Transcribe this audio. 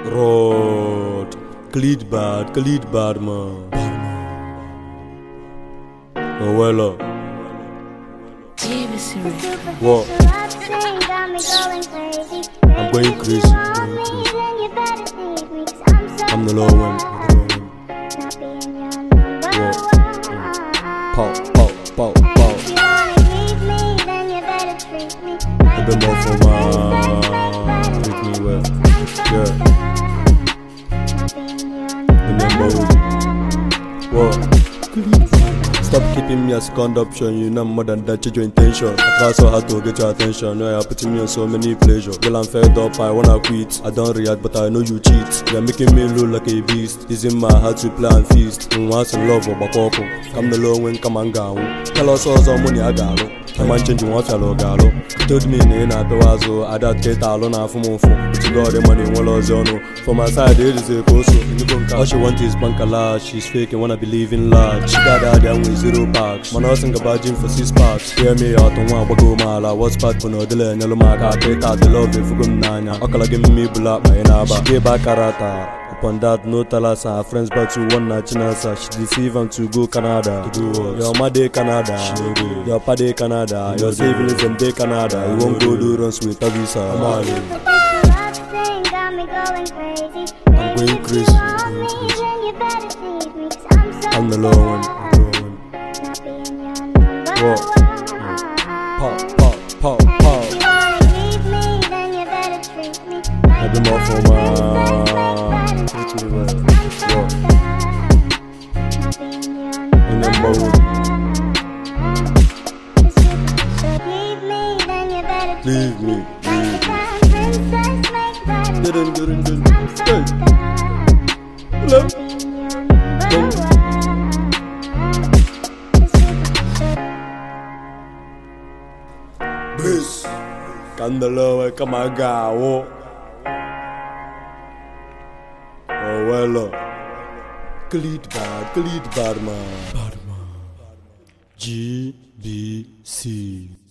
Rod, Khalid bad man. Oh well, what? I'm going crazy. I'm the low one. Pow. A bit more for my treat me well. Yeah. Remember what? Stop keeping me as conduction, you know more than that, change your intention. I try so hard to get your attention, now you're putting me on so many pleasure. Girl, I'm fed up, I wanna quit. I don't react, but I know you cheat. You're making me look like a beast. Using my heart to play and feast. Once in love or bakoko. Come the low when come and go. Tell us all some money I got. Come and change you want fellow galo. Told me in a pewazo, I don't get alone half a month. But you got the money, one loss, you know. For my side, it is a coso. All she wants is bankala, she's fake and wanna believe in large. She got out there with 0 packs. Man, I think about gym for 6 packs. Hear me out on one, go mala. What's bad for no delay? No maka, take out the love if you go nanya. Okala give me black, my naba. She gave back karata. Upon that, no talasa. Her friends back to one nachinasa. She deceive him to go Canada. To do what? Your mother Canada. Your paddy Canada. Your siblings them day Canada. You won't go do runs with a visa. I'm going crazy. I'm the low one. What? Pow. I do more for my treat me well. What? Remember what? Leave me. Good. Hey. Hello. Bliss. Candelo, come on, go. Oh well. Khalid bad man. GBC.